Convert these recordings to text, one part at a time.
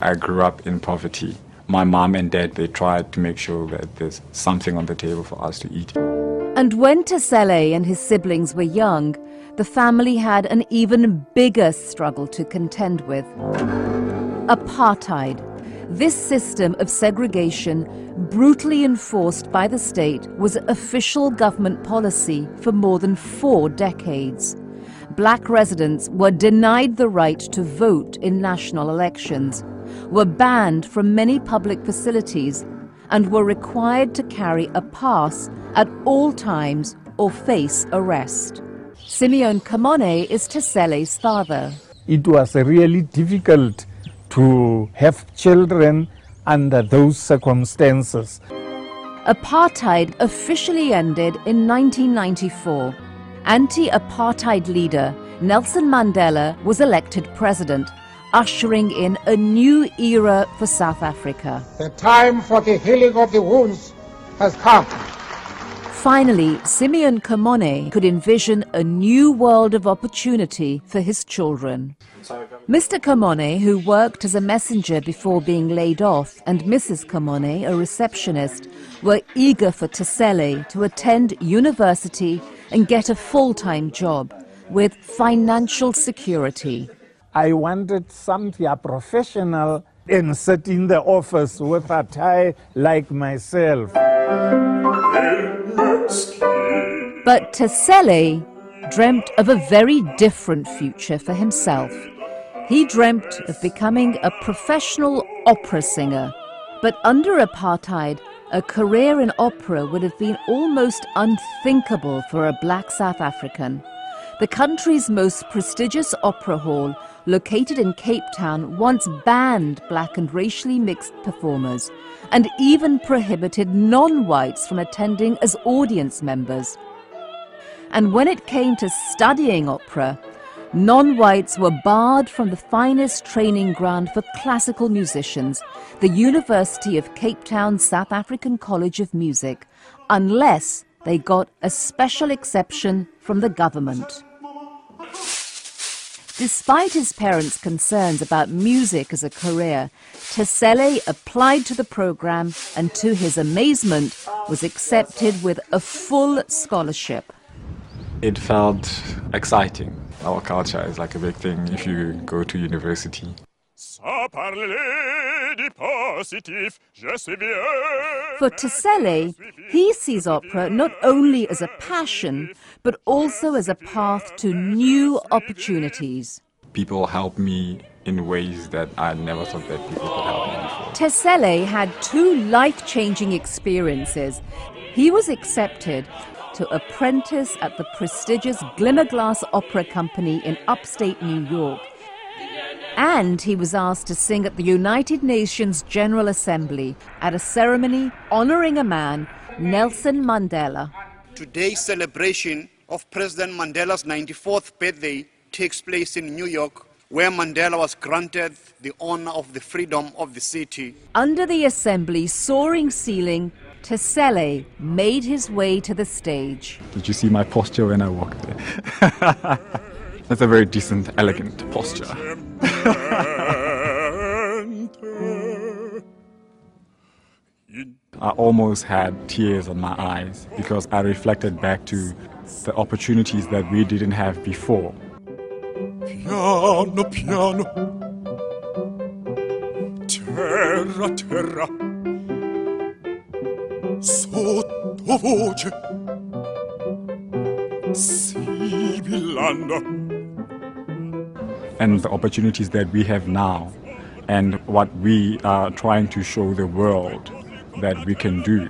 I grew up in poverty. My mom and dad, they tried to make sure that there's something on the table for us to eat. And when Tesele and his siblings were young, the family had an even bigger struggle to contend with. Apartheid. This system of segregation, brutally enforced by the state, was official government policy for more than 4 decades. Black residents were denied the right to vote in national elections, were banned from many public facilities, and were required to carry a pass at all times or face arrest. Simeon Kamone is Tesele's father. It was really difficult to have children under those circumstances. Apartheid officially ended in 1994. Anti-apartheid leader Nelson Mandela was elected president, ushering in a new era for South Africa. The time for the healing of the wounds has come. Finally, Simeon Kamone could envision a new world of opportunity for his children. Mr. Kamone, who worked as a messenger before being laid off, and Mrs. Kamone, a receptionist, were eager for Tesele to attend university and get a full-time job with financial security. I wanted something professional and sit in the office with a tie like myself. But Tesele dreamt of a very different future for himself. He dreamt of becoming a professional opera singer. But under apartheid, a career in opera would have been almost unthinkable for a black South African. The country's most prestigious opera hall, located in Cape Town, once banned black and racially mixed performers and even prohibited non-whites from attending as audience members. And when it came to studying opera, non-whites were barred from the finest training ground for classical musicians, the University of Cape Town's South African College of Music, unless they got a special exception from the government. Despite his parents' concerns about music as a career, Tesele applied to the program and, to his amazement, was accepted with a full scholarship. It felt exciting. Our culture is like a big thing if you go to university. For Tesele, he sees opera not only as a passion, but also as a path to new opportunities. People help me in ways that I never thought that people could help me before. Tesele had 2 life-changing experiences. He was accepted to apprentice at the prestigious Glimmerglass Opera Company in upstate New York. And he was asked to sing at the United Nations General Assembly at a ceremony honoring a man, Nelson Mandela. Today's celebration of President Mandela's 94th birthday takes place in New York, where Mandela was granted the honor of the freedom of the city. Under the assembly's soaring ceiling, Tesele made his way to the stage. Did you see my posture when I walked there? That's a very decent, elegant posture. I almost had tears in my eyes because I reflected back to the opportunities that we didn't have before. Piano, piano, terra, terra, sotto voce, sibillando. And the opportunities that we have now and what we are trying to show the world that we can do.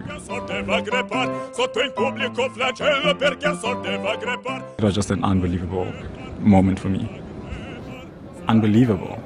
It was just an unbelievable moment for me. Unbelievable.